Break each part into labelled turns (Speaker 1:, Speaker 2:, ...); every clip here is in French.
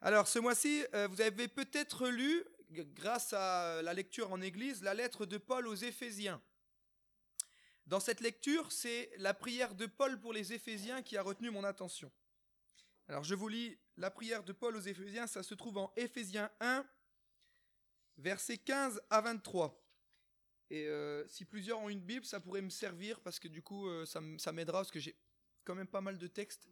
Speaker 1: Alors, ce mois-ci, vous avez peut-être lu, grâce à la lecture en église, la lettre de Paul aux Éphésiens. Dans cette lecture, c'est la prière de Paul pour les Éphésiens qui a retenu mon attention. Alors, je vous lis la prière de Paul aux Éphésiens, ça se trouve en Éphésiens 1, versets 15 à 23. Et si plusieurs ont une Bible, ça pourrait me servir parce que du coup, ça m'aidera parce que j'ai quand même pas mal de textes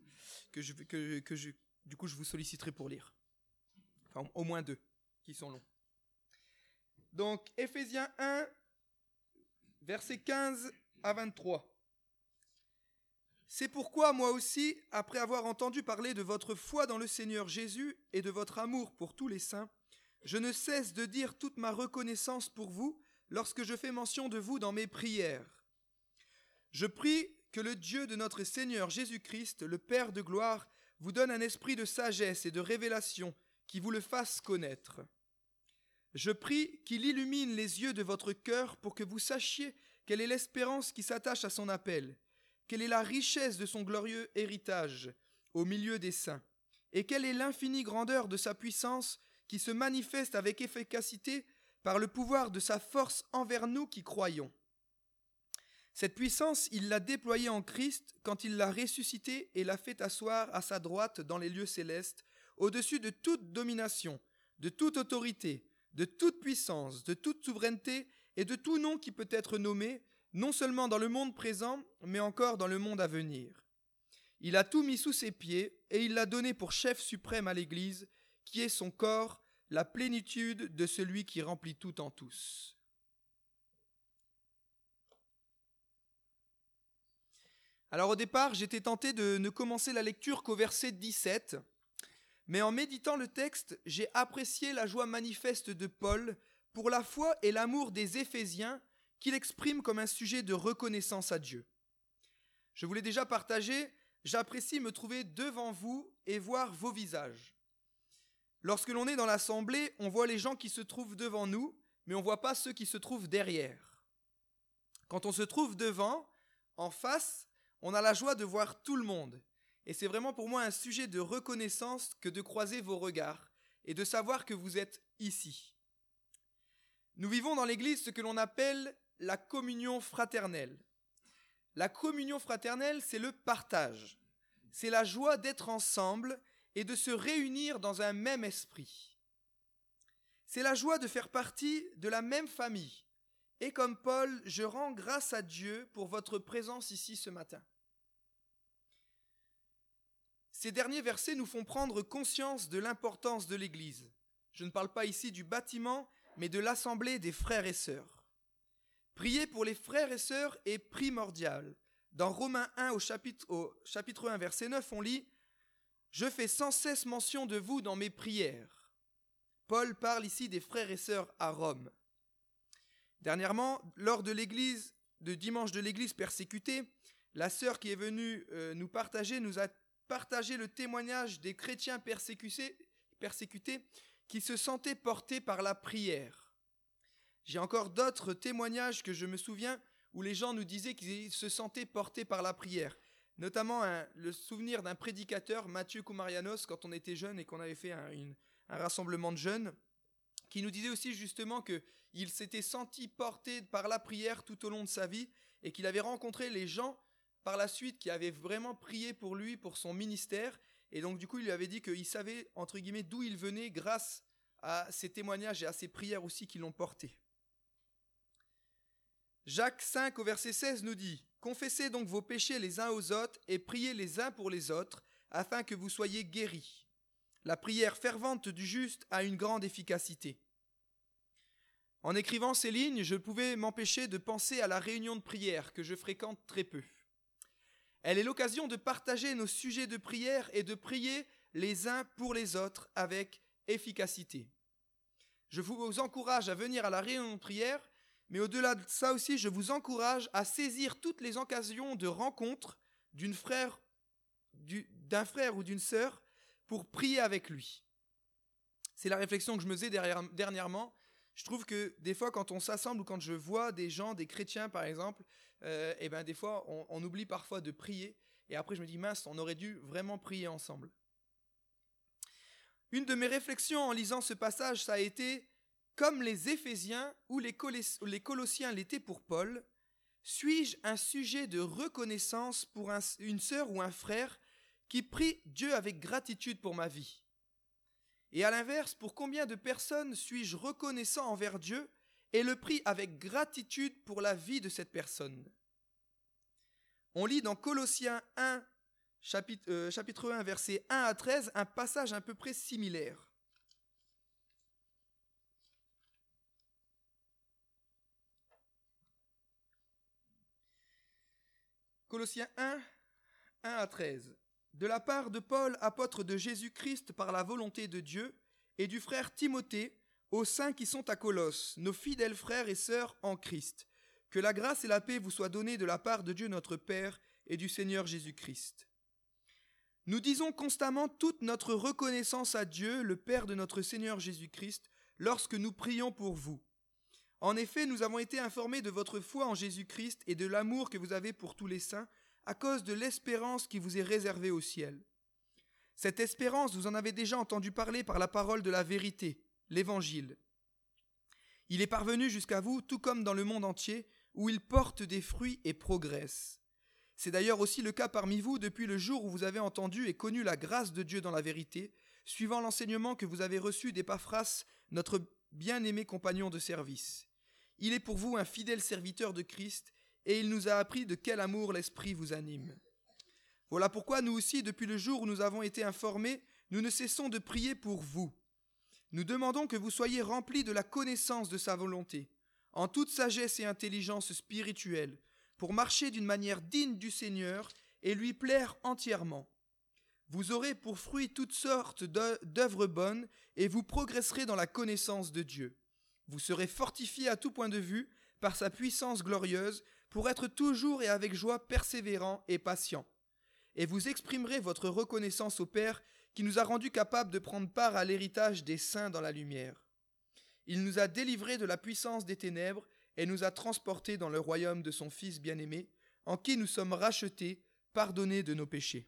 Speaker 1: du coup, je vous solliciterai pour lire. Enfin, au moins 2 qui sont longs. Donc, Éphésiens 1, versets 15 à 23. C'est pourquoi moi aussi, après avoir entendu parler de votre foi dans le Seigneur Jésus et de votre amour pour tous les saints, je ne cesse de dire toute ma reconnaissance pour vous lorsque je fais mention de vous dans mes prières. Je prie que le Dieu de notre Seigneur Jésus-Christ, le Père de gloire, vous donne un esprit de sagesse et de révélation qui vous le fasse connaître. Je prie qu'il illumine les yeux de votre cœur pour que vous sachiez quelle est l'espérance qui s'attache à son appel, quelle est la richesse de son glorieux héritage au milieu des saints, et quelle est l'infinie grandeur de sa puissance qui se manifeste avec efficacité par le pouvoir de sa force envers nous qui croyons. Cette puissance, il l'a déployée en Christ quand il l'a ressuscité et l'a fait asseoir à sa droite dans les lieux célestes, au-dessus de toute domination, de toute autorité, de toute puissance, de toute souveraineté et de tout nom qui peut être nommé, non seulement dans le monde présent, mais encore dans le monde à venir. Il a tout mis sous ses pieds et il l'a donné pour chef suprême à l'Église, qui est son corps, la plénitude de celui qui remplit tout en tous. Alors au départ, j'étais tenté de ne commencer la lecture qu'au verset 17, mais en méditant le texte, j'ai apprécié la joie manifeste de Paul pour la foi et l'amour des Éphésiens qu'il exprime comme un sujet de reconnaissance à Dieu. Je vous l'ai déjà partagé, j'apprécie me trouver devant vous et voir vos visages. Lorsque l'on est dans l'assemblée, on voit les gens qui se trouvent devant nous, mais on ne voit pas ceux qui se trouvent derrière. Quand on se trouve devant, en face, on a la joie de voir tout le monde. Et c'est vraiment pour moi un sujet de reconnaissance que de croiser vos regards et de savoir que vous êtes ici. Nous vivons dans l'Église ce que l'on appelle la communion fraternelle. La communion fraternelle, c'est le partage. C'est la joie d'être ensemble et de se réunir dans un même esprit. C'est la joie de faire partie de la même famille. Et comme Paul, je rends grâce à Dieu pour votre présence ici ce matin. Ces derniers versets nous font prendre conscience de l'importance de l'Église. Je ne parle pas ici du bâtiment, mais de l'assemblée des frères et sœurs. Prier pour les frères et sœurs est primordial. Dans Romains 1 au chapitre 1, verset 9, on lit « Je fais sans cesse mention de vous dans mes prières ». Paul parle ici des frères et sœurs à Rome. Dernièrement, lors de dimanche de l'église persécutée, la sœur qui est venue nous a partagé le témoignage des chrétiens persécutés qui se sentaient portés par la prière. J'ai encore d'autres témoignages que je me souviens où les gens nous disaient qu'ils se sentaient portés par la prière. Notamment le souvenir d'un prédicateur, Mathieu Koumarianos, quand on était jeune et qu'on avait fait un rassemblement de jeunes, qui nous disait aussi justement qu'il s'était senti porté par la prière tout au long de sa vie et qu'il avait rencontré les gens par la suite qui avaient vraiment prié pour lui, pour son ministère. Et donc du coup, il lui avait dit qu'il savait, entre guillemets, d'où il venait grâce à ces témoignages et à ces prières aussi qui l'ont porté. Jacques 5 au verset 16 nous dit « Confessez donc vos péchés les uns aux autres et priez les uns pour les autres, afin que vous soyez guéris. La prière fervente du juste a une grande efficacité. » En écrivant ces lignes, je ne pouvais m'empêcher de penser à la réunion de prière que je fréquente très peu. Elle est l'occasion de partager nos sujets de prière et de prier les uns pour les autres avec efficacité. Je vous encourage à venir à la réunion de prière, mais au-delà de ça aussi, je vous encourage à saisir toutes les occasions de rencontre d'un frère ou d'une sœur pour prier avec lui. C'est la réflexion que je me faisais dernièrement. Je trouve que des fois, quand on s'assemble ou quand je vois des gens, des chrétiens par exemple, des fois, on oublie parfois de prier. Et après, je me dis, mince, on aurait dû vraiment prier ensemble. Une de mes réflexions en lisant ce passage, ça a été, comme les Éphésiens ou les Colossiens l'étaient pour Paul, suis-je un sujet de reconnaissance pour une sœur ou un frère qui prie Dieu avec gratitude pour ma vie? Et à l'inverse, pour combien de personnes suis-je reconnaissant envers Dieu et le prie avec gratitude pour la vie de cette personne? On lit dans Colossiens 1, chapitre 1, versets 1 à 13, un passage à peu près similaire. Colossiens 1, 1 à 13. De la part de Paul, apôtre de Jésus-Christ par la volonté de Dieu, et du frère Timothée, aux saints qui sont à Colosse, nos fidèles frères et sœurs en Christ, que la grâce et la paix vous soient données de la part de Dieu notre Père et du Seigneur Jésus-Christ. Nous disons constamment toute notre reconnaissance à Dieu, le Père de notre Seigneur Jésus-Christ, lorsque nous prions pour vous. En effet, nous avons été informés de votre foi en Jésus-Christ et de l'amour que vous avez pour tous les saints, à cause de l'espérance qui vous est réservée au ciel. Cette espérance, vous en avez déjà entendu parler par la parole de la vérité, l'Évangile. Il est parvenu jusqu'à vous, tout comme dans le monde entier, où il porte des fruits et progresse. C'est d'ailleurs aussi le cas parmi vous depuis le jour où vous avez entendu et connu la grâce de Dieu dans la vérité, suivant l'enseignement que vous avez reçu d'Épaphras, notre bien-aimé compagnon de service. Il est pour vous un fidèle serviteur de Christ, et il nous a appris de quel amour l'Esprit vous anime. Voilà pourquoi nous aussi, depuis le jour où nous avons été informés, nous ne cessons de prier pour vous. Nous demandons que vous soyez remplis de la connaissance de sa volonté, en toute sagesse et intelligence spirituelle, pour marcher d'une manière digne du Seigneur et lui plaire entièrement. Vous aurez pour fruit toutes sortes d'œuvres bonnes et vous progresserez dans la connaissance de Dieu. Vous serez fortifiés à tout point de vue par sa puissance glorieuse pour être toujours et avec joie persévérants et patients. Et vous exprimerez votre reconnaissance au Père qui nous a rendus capables de prendre part à l'héritage des saints dans la lumière. Il nous a délivrés de la puissance des ténèbres et nous a transportés dans le royaume de son Fils bien-aimé, en qui nous sommes rachetés, pardonnés de nos péchés.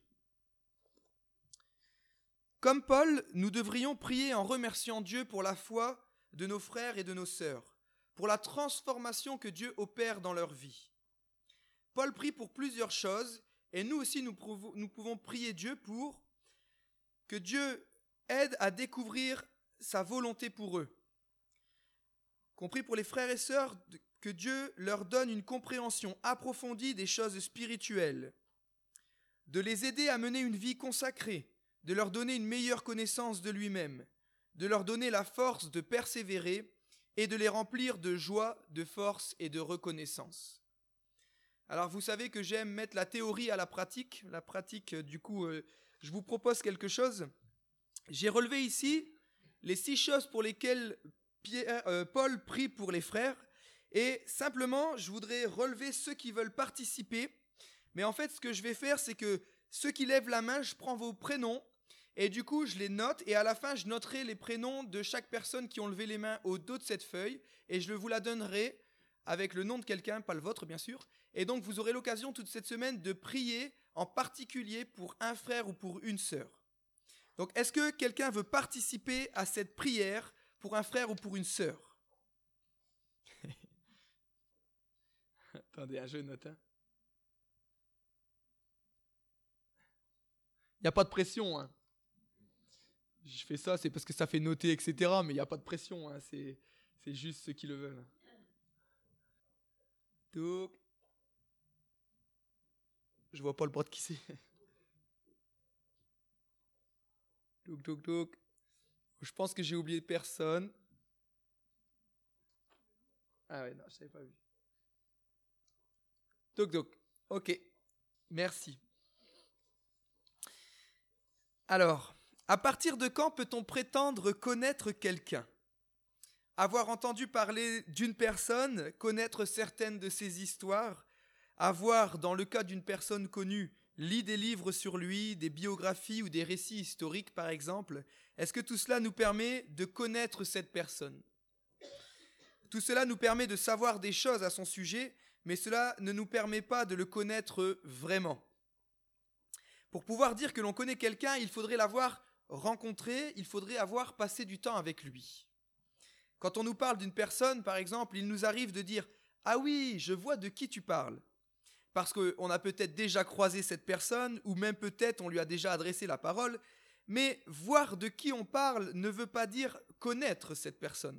Speaker 1: Comme Paul, nous devrions prier en remerciant Dieu pour la foi de nos frères et de nos sœurs, pour la transformation que Dieu opère dans leur vie. Paul prie pour plusieurs choses, et nous aussi nous pouvons prier Dieu pour que Dieu aide à découvrir sa volonté pour eux. Compris pour les frères et sœurs, que Dieu leur donne une compréhension approfondie des choses spirituelles, de les aider à mener une vie consacrée, de leur donner une meilleure connaissance de lui-même, de leur donner la force de persévérer et de les remplir de joie, de force et de reconnaissance. Alors vous savez que j'aime mettre la théorie à la pratique. Je vous propose quelque chose. J'ai relevé ici les 6 choses pour lesquelles Paul prie pour les frères. Et simplement, je voudrais relever ceux qui veulent participer. Mais en fait, ce que je vais faire, c'est que ceux qui lèvent la main, je prends vos prénoms. Et du coup, je les note. Et à la fin, je noterai les prénoms de chaque personne qui ont levé les mains au dos de cette feuille. Et je vous la donnerai avec le nom de quelqu'un, pas le vôtre bien sûr. Et donc, vous aurez l'occasion toute cette semaine de prier en particulier pour un frère ou pour une sœur. Donc, est-ce que quelqu'un veut participer à cette prière pour un frère ou pour une sœur? Attendez, je note. Il n'y a pas de pression. Hein. Je fais ça, c'est parce que ça fait noter, etc. Mais il n'y a pas de pression. Hein. C'est juste ceux qui le veulent. Donc, je vois pas le bras de qui c'est. Donc. Je pense que j'ai oublié personne. Ah ouais, non, je savais pas vu. Donc. Ok. Merci. Alors, à partir de quand peut-on prétendre connaître quelqu'un? Avoir entendu parler d'une personne, connaître certaines de ses histoires, avoir, dans le cas d'une personne connue, lu des livres sur lui, des biographies ou des récits historiques par exemple, est-ce que tout cela nous permet de connaître cette personne? Tout cela nous permet de savoir des choses à son sujet, mais cela ne nous permet pas de le connaître vraiment. Pour pouvoir dire que l'on connaît quelqu'un, il faudrait l'avoir rencontré, il faudrait avoir passé du temps avec lui. Quand on nous parle d'une personne, par exemple, il nous arrive de dire « Ah oui, je vois de qui tu parles ». Parce qu'on a peut-être déjà croisé cette personne, ou même peut-être on lui a déjà adressé la parole, mais voir de qui on parle ne veut pas dire connaître cette personne.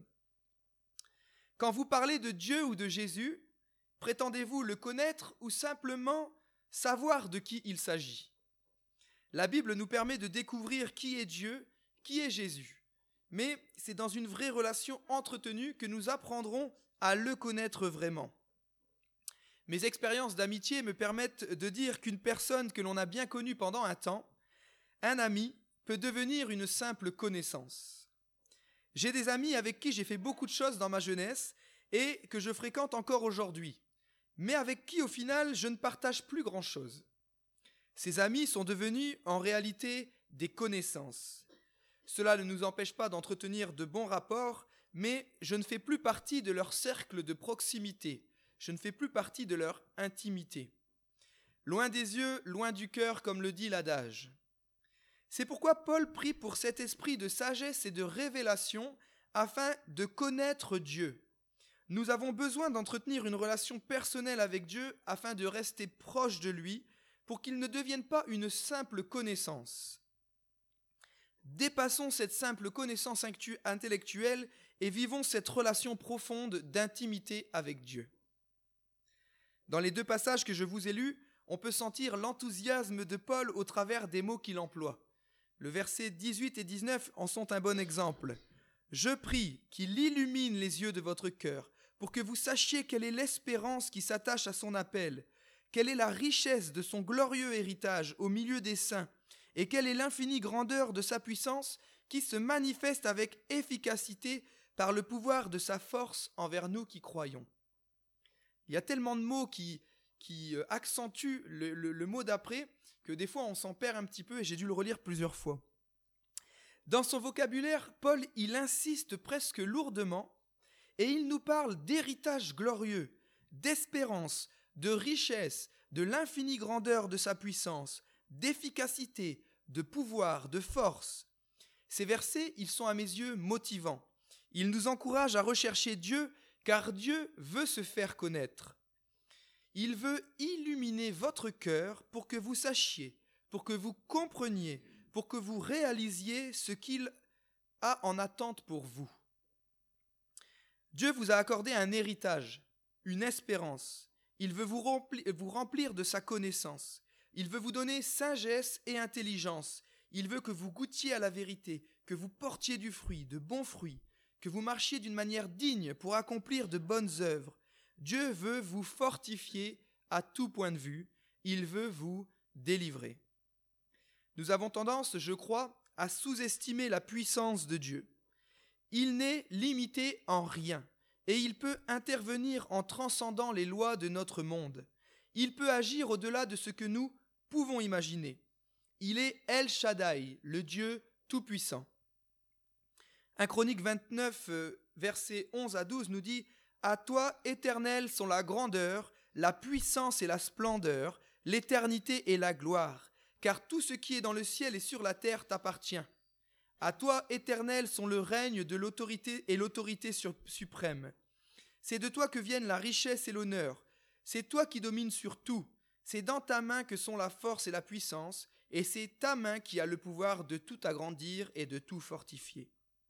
Speaker 1: Quand vous parlez de Dieu ou de Jésus, prétendez-vous le connaître ou simplement savoir de qui il s'agit ? La Bible nous permet de découvrir qui est Dieu, qui est Jésus. Mais c'est dans une vraie relation entretenue que nous apprendrons à le connaître vraiment. Mes expériences d'amitié me permettent de dire qu'une personne que l'on a bien connue pendant un temps, un ami, peut devenir une simple connaissance. J'ai des amis avec qui j'ai fait beaucoup de choses dans ma jeunesse et que je fréquente encore aujourd'hui, mais avec qui au final je ne partage plus grand-chose. Ces amis sont devenus en réalité des connaissances. Cela ne nous empêche pas d'entretenir de bons rapports, mais je ne fais plus partie de leur cercle de proximité. Je ne fais plus partie de leur intimité. Loin des yeux, loin du cœur, comme le dit l'adage. C'est pourquoi Paul prie pour cet esprit de sagesse et de révélation afin de connaître Dieu. Nous avons besoin d'entretenir une relation personnelle avec Dieu afin de rester proche de lui pour qu'il ne devienne pas une simple connaissance. Dépassons cette simple connaissance intellectuelle et vivons cette relation profonde d'intimité avec Dieu. Dans les deux passages que je vous ai lus, on peut sentir l'enthousiasme de Paul au travers des mots qu'il emploie. Le verset 18 et 19 en sont un bon exemple. « Je prie qu'il illumine les yeux de votre cœur, pour que vous sachiez quelle est l'espérance qui s'attache à son appel, quelle est la richesse de son glorieux héritage au milieu des saints, et quelle est l'infinie grandeur de sa puissance qui se manifeste avec efficacité par le pouvoir de sa force envers nous qui croyons. » Il y a tellement de mots qui accentuent le mot d'après que des fois on s'en perd un petit peu et j'ai dû le relire plusieurs fois. Dans son vocabulaire, Paul, il insiste presque lourdement et il nous parle d'héritage glorieux, d'espérance, de richesse, de l'infinie grandeur de sa puissance, d'efficacité, de pouvoir, de force. Ces versets, ils sont à mes yeux motivants. Ils nous encouragent à rechercher Dieu car Dieu veut se faire connaître. Il veut illuminer votre cœur pour que vous sachiez, pour que vous compreniez, pour que vous réalisiez ce qu'il a en attente pour vous. Dieu vous a accordé un héritage, une espérance. Il veut vous remplir de sa connaissance. Il veut vous donner sagesse et intelligence. Il veut que vous goûtiez à la vérité, que vous portiez du fruit, de bons fruits, que vous marchiez d'une manière digne pour accomplir de bonnes œuvres. Dieu veut vous fortifier à tout point de vue. Il veut vous délivrer. Nous avons tendance, je crois, à sous-estimer la puissance de Dieu. Il n'est limité en rien et il peut intervenir en transcendant les lois de notre monde. Il peut agir au-delà de ce que nous pouvons imaginer. Il est El Shaddai, le Dieu tout-puissant. 1 Chroniques 29, versets 11 à 12 nous dit « À toi, Éternel, sont la grandeur, la puissance et la splendeur, l'éternité et la gloire, car tout ce qui est dans le ciel et sur la terre t'appartient. À toi, Éternel, sont le règne de l'autorité et l'autorité suprême. C'est de toi que viennent la richesse et l'honneur. C'est toi qui domines sur tout. C'est dans ta main que sont la force et la puissance, et c'est ta main qui a le pouvoir de tout agrandir et de tout fortifier. »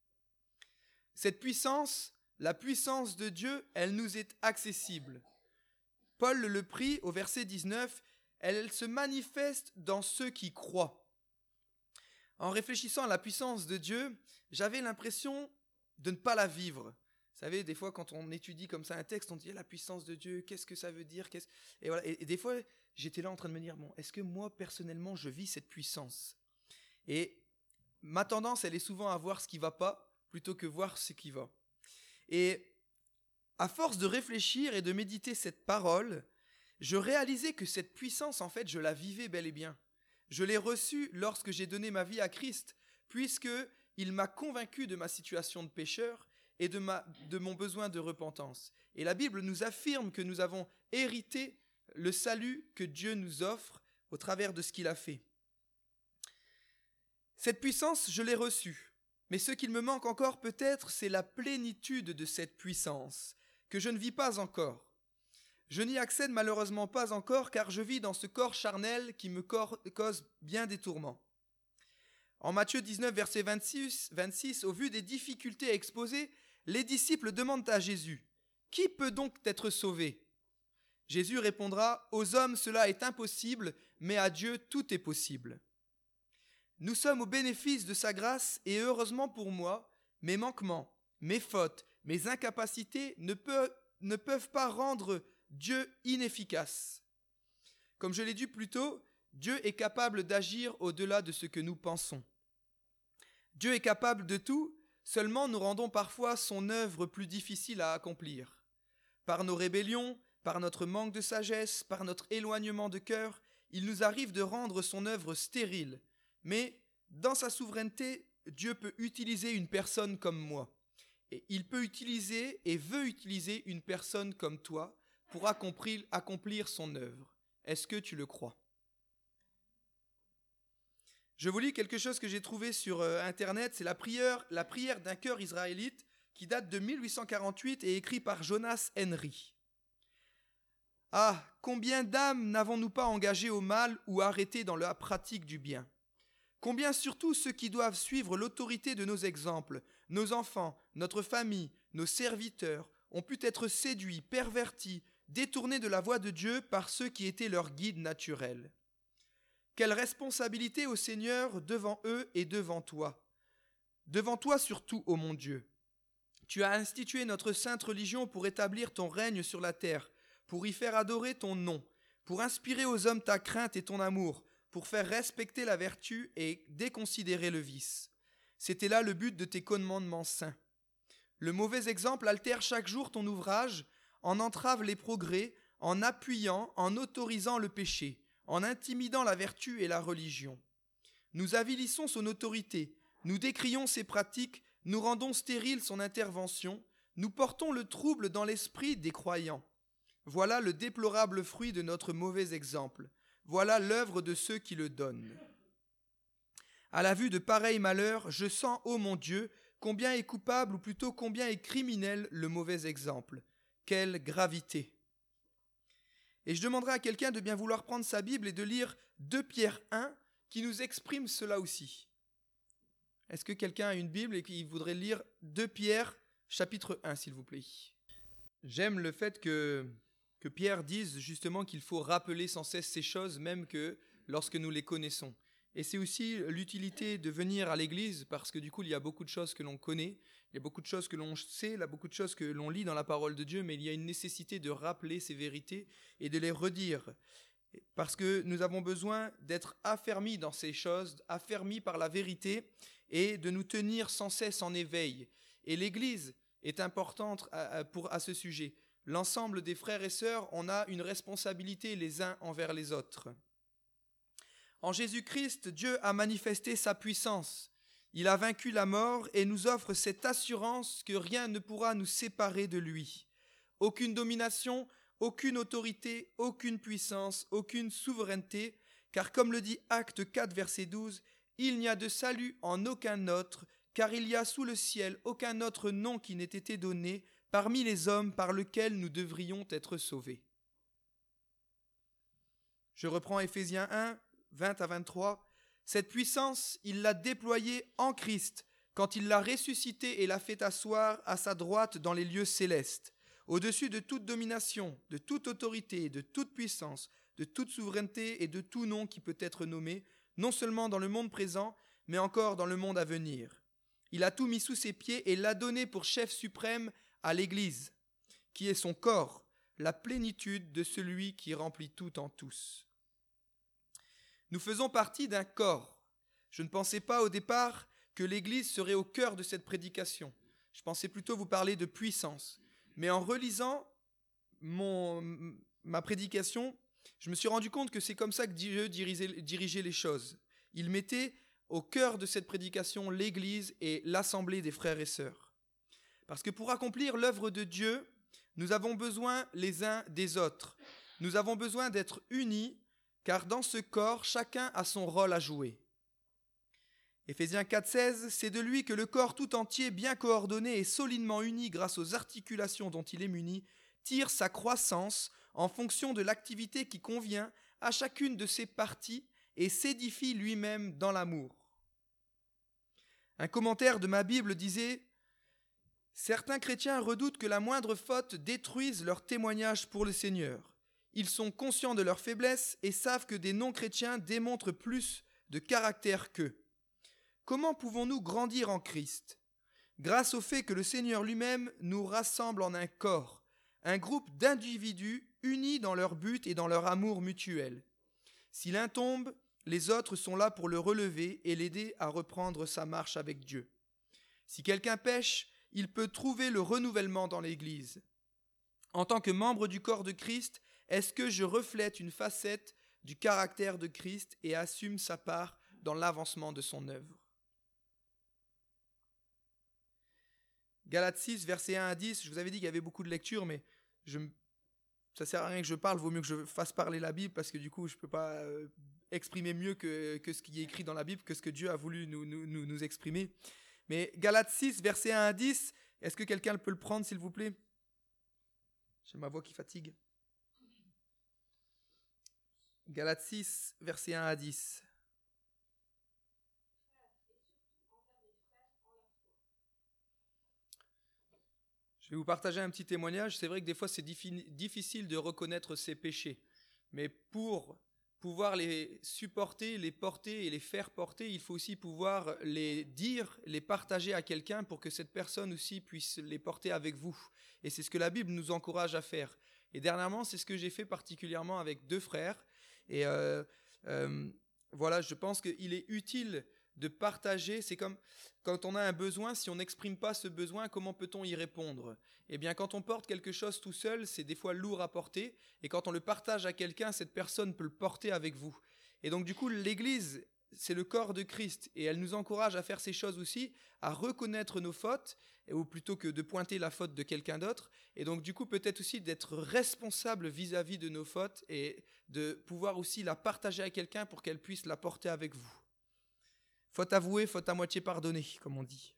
Speaker 1: Cette puissance, la puissance de Dieu, elle nous est accessible. Paul le prie au verset 19, elle se manifeste dans ceux qui croient. En réfléchissant à la puissance de Dieu, j'avais l'impression de ne pas la vivre. Vous savez, des fois, quand on étudie comme ça un texte, on dit la puissance de Dieu, qu'est-ce que ça veut dire ? Et voilà. Et des fois, j'étais là en train de me dire, bon, est-ce que moi, personnellement, je vis cette puissance ? Et ma tendance, elle est souvent à voir ce qui ne va pas, plutôt que voir ce qui va. Et à force de réfléchir et de méditer cette parole, je réalisais que cette puissance, en fait, je la vivais bel et bien. Je l'ai reçue lorsque j'ai donné ma vie à Christ, puisqu'il m'a convaincu de ma situation de pécheur et de mon besoin de repentance. Et la Bible nous affirme que nous avons hérité le salut que Dieu nous offre au travers de ce qu'il a fait. Cette puissance, je l'ai reçue. Mais ce qu'il me manque encore peut-être, c'est la plénitude de cette puissance, que je ne vis pas encore. Je n'y accède malheureusement pas encore, car je vis dans ce corps charnel qui me cause bien des tourments. En Matthieu 19, verset 26, au vu des difficultés exposées, les disciples demandent à Jésus, « Qui peut donc être sauvé ?» Jésus répondra, « Aux hommes cela est impossible, mais à Dieu tout est possible. » Nous sommes au bénéfice de sa grâce et heureusement pour moi, mes manquements, mes fautes, mes incapacités ne peuvent pas rendre Dieu inefficace. Comme je l'ai dit plus tôt, Dieu est capable d'agir au-delà de ce que nous pensons. Dieu est capable de tout, seulement nous rendons parfois son œuvre plus difficile à accomplir. Par nos rébellions, par notre manque de sagesse, par notre éloignement de cœur, il nous arrive de rendre son œuvre stérile. Mais dans sa souveraineté, Dieu peut utiliser une personne comme moi. Et il peut utiliser et veut utiliser une personne comme toi pour accomplir son œuvre. Est-ce que tu le crois ? Je vous lis quelque chose que j'ai trouvé sur Internet. C'est la prière d'un chœur israélite qui date de 1848 et écrit par Jonas Henry. « Ah, combien d'âmes n'avons-nous pas engagées au mal ou arrêtées dans la pratique du bien ? Combien surtout ceux qui doivent suivre l'autorité de nos exemples, nos enfants, notre famille, nos serviteurs, ont pu être séduits, pervertis, détournés de la voie de Dieu par ceux qui étaient leurs guides naturels. Quelle responsabilité, ô Seigneur, devant eux et devant toi. Devant toi surtout, ô mon Dieu. Tu as institué notre sainte religion pour établir ton règne sur la terre, pour y faire adorer ton nom, pour inspirer aux hommes ta crainte et ton amour, pour faire respecter la vertu et déconsidérer le vice. C'était là le but de tes commandements saints. Le mauvais exemple altère chaque jour ton ouvrage, en entrave les progrès, en appuyant, en autorisant le péché, en intimidant la vertu et la religion. Nous avilissons son autorité, nous décrions ses pratiques, nous rendons stérile son intervention, nous portons le trouble dans l'esprit des croyants. Voilà le déplorable fruit de notre mauvais exemple. Voilà l'œuvre de ceux qui le donnent. À la vue de pareils malheurs, je sens, ô mon Dieu, combien est coupable, ou plutôt combien est criminel le mauvais exemple. Quelle gravité! Et je demanderai à quelqu'un de bien vouloir prendre sa Bible et de lire 2 Pierre 1, qui nous exprime cela aussi. Est-ce que quelqu'un a une Bible et qui voudrait lire 2 Pierre, chapitre 1, s'il vous plaît? J'aime le fait que Pierre dise justement qu'il faut rappeler sans cesse ces choses, même que lorsque nous les connaissons. Et c'est aussi l'utilité de venir à l'église, parce que du coup, il y a beaucoup de choses que l'on connaît, il y a beaucoup de choses que l'on sait, il y a beaucoup de choses que l'on lit dans la parole de Dieu, mais il y a une nécessité de rappeler ces vérités et de les redire. Parce que nous avons besoin d'être affermis dans ces choses, affermis par la vérité, et de nous tenir sans cesse en éveil. Et l'église est importante à ce sujet. L'ensemble des frères et sœurs, on a une responsabilité les uns envers les autres. En Jésus-Christ, Dieu a manifesté sa puissance. Il a vaincu la mort et nous offre cette assurance que rien ne pourra nous séparer de lui. Aucune domination, aucune autorité, aucune puissance, aucune souveraineté, car comme le dit Actes 4, verset 12, « Il n'y a de salut en aucun autre, car il y a sous le ciel aucun autre nom qui n'ait été donné parmi les hommes par lequel nous devrions être sauvés. » Je reprends Éphésiens 1, 20 à 23. « Cette puissance, il l'a déployée en Christ, quand il l'a ressuscité et l'a fait asseoir à sa droite dans les lieux célestes, au-dessus de toute domination, de toute autorité, de toute puissance, de toute souveraineté et de tout nom qui peut être nommé, non seulement dans le monde présent, mais encore dans le monde à venir. Il a tout mis sous ses pieds et l'a donné pour chef suprême à l'Église, qui est son corps, la plénitude de celui qui remplit tout en tous. » Nous faisons partie d'un corps. Je ne pensais pas au départ que l'Église serait au cœur de cette prédication. Je pensais plutôt vous parler de puissance. Mais en relisant ma prédication, je me suis rendu compte que c'est comme ça que Dieu dirigeait les choses. Il mettait au cœur de cette prédication l'Église et l'assemblée des frères et sœurs. Parce que pour accomplir l'œuvre de Dieu, nous avons besoin les uns des autres. Nous avons besoin d'être unis, car dans ce corps, chacun a son rôle à jouer. Éphésiens 4,16, c'est de lui que le corps tout entier, bien coordonné et solidement uni grâce aux articulations dont il est muni, tire sa croissance en fonction de l'activité qui convient à chacune de ses parties et s'édifie lui-même dans l'amour. Un commentaire de ma Bible disait « Certains chrétiens redoutent que la moindre faute détruise leur témoignage pour le Seigneur. Ils sont conscients de leur faiblesse et savent que des non-chrétiens démontrent plus de caractère qu'eux. Comment pouvons-nous grandir en Christ ? Grâce au fait que le Seigneur lui-même nous rassemble en un corps, un groupe d'individus unis dans leur but et dans leur amour mutuel. Si l'un tombe, les autres sont là pour le relever et l'aider à reprendre sa marche avec Dieu. Si quelqu'un pêche, il peut trouver le renouvellement dans l'Église. En tant que membre du corps de Christ, est-ce que je reflète une facette du caractère de Christ et assume sa part dans l'avancement de son œuvre ? Galates 6, versets 1 à 10, je vous avais dit qu'il y avait beaucoup de lectures, mais ça ne sert à rien que je parle, vaut mieux que je fasse parler la Bible, parce que du coup, je ne peux pas exprimer mieux que ce qui est écrit dans la Bible, que ce que Dieu a voulu nous exprimer. Mais Galates 6, versets 1 à 10, est-ce que quelqu'un peut le prendre, s'il vous plaît ? J'ai ma voix qui fatigue. Galates 6, versets 1 à 10. Je vais vous partager un petit témoignage. C'est vrai que des fois, c'est difficile de reconnaître ses péchés. Mais pour pouvoir les supporter, les porter et les faire porter, il faut aussi pouvoir les dire, les partager à quelqu'un pour que cette personne aussi puisse les porter avec vous. Et c'est ce que la Bible nous encourage à faire. Et dernièrement, c'est ce que j'ai fait particulièrement avec 2 frères. Et voilà, je pense qu'il est utile de partager. C'est comme quand on a un besoin, si on n'exprime pas ce besoin, comment peut-on y répondre ? Eh bien, quand on porte quelque chose tout seul, c'est des fois lourd à porter, et quand on le partage à quelqu'un, cette personne peut le porter avec vous. Et donc, du coup, l'Église, c'est le corps de Christ, et elle nous encourage à faire ces choses aussi, à reconnaître nos fautes, ou plutôt que de pointer la faute de quelqu'un d'autre, et donc, du coup, peut-être aussi d'être responsable vis-à-vis de nos fautes, et de pouvoir aussi la partager à quelqu'un pour qu'elle puisse la porter avec vous. Faute avouée, faute à moitié pardonnée, comme on dit.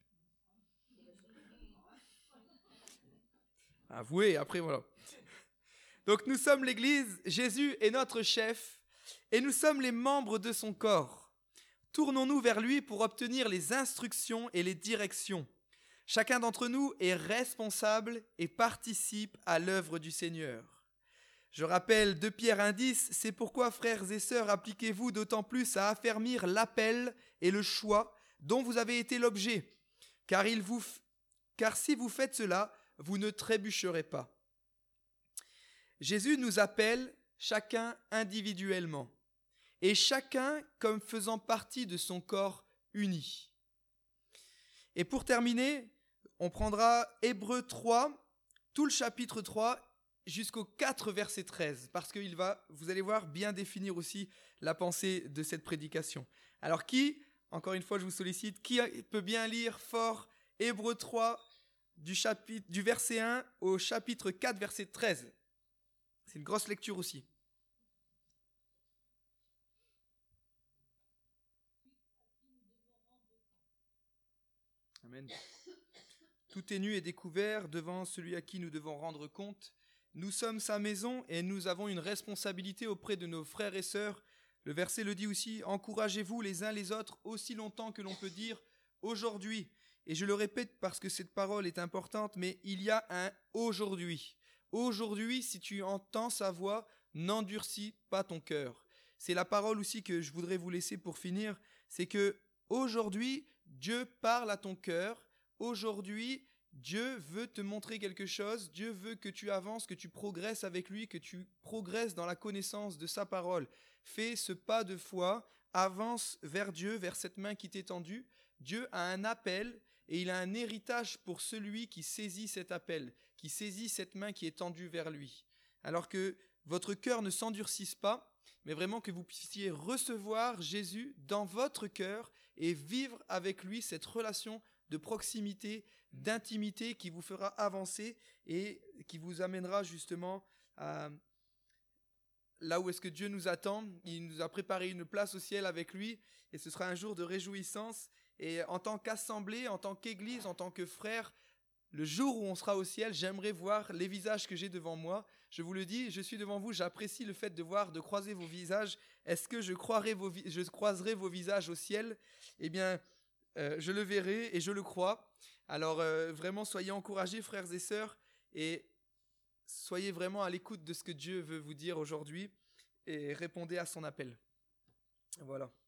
Speaker 1: Avouée, après voilà. Donc nous sommes l'Église, Jésus est notre chef, et nous sommes les membres de son corps. Tournons-nous vers lui pour obtenir les instructions et les directions. Chacun d'entre nous est responsable et participe à l'œuvre du Seigneur. Je rappelle 2 Pierre 1,10, c'est pourquoi, frères et sœurs, appliquez-vous d'autant plus à affermir l'appel et le choix dont vous avez été l'objet, car si vous faites cela, vous ne trébucherez pas. Jésus nous appelle chacun individuellement, et chacun comme faisant partie de son corps uni. Et pour terminer, on prendra Hébreux 3, tout le chapitre 3, jusqu'au 4 verset 13, parce qu'il va, vous allez voir, bien définir aussi la pensée de cette prédication. Alors encore une fois je vous sollicite, qui peut bien lire fort Hébreux 3 du verset 1 au chapitre 4 verset 13 ? C'est une grosse lecture aussi. Amen. Tout est nu et découvert devant celui à qui nous devons rendre compte. Nous sommes sa maison et nous avons une responsabilité auprès de nos frères et sœurs. Le verset le dit aussi, « Encouragez-vous les uns les autres aussi longtemps que l'on peut dire aujourd'hui. » Et je le répète parce que cette parole est importante, mais il y a un « aujourd'hui ». Aujourd'hui, si tu entends sa voix, n'endurcis pas ton cœur. C'est la parole aussi que je voudrais vous laisser pour finir, c'est que aujourd'hui, Dieu parle à ton cœur. Aujourd'hui, Dieu veut te montrer quelque chose, Dieu veut que tu avances, que tu progresses avec lui, que tu progresses dans la connaissance de sa parole. Fais ce pas de foi, avance vers Dieu, vers cette main qui t'est tendue. Dieu a un appel et il a un héritage pour celui qui saisit cet appel, qui saisit cette main qui est tendue vers lui. Alors que votre cœur ne s'endurcisse pas, mais vraiment que vous puissiez recevoir Jésus dans votre cœur et vivre avec lui cette relation de proximité, d'intimité qui vous fera avancer et qui vous amènera justement à là où est-ce que Dieu nous attend. Il nous a préparé une place au ciel avec lui et ce sera un jour de réjouissance Et en tant qu'assemblée, en tant qu'église, en tant que frère, le jour où on sera au ciel, j'aimerais voir les visages que j'ai devant moi. Je vous le dis, je suis devant vous, j'apprécie le fait de croiser vos visages. Est-ce que je croiserai vos visages au ciel? Eh bien, je le verrai et je le crois. Alors vraiment, soyez encouragés, frères et sœurs, et soyez vraiment à l'écoute de ce que Dieu veut vous dire aujourd'hui et répondez à son appel. Voilà.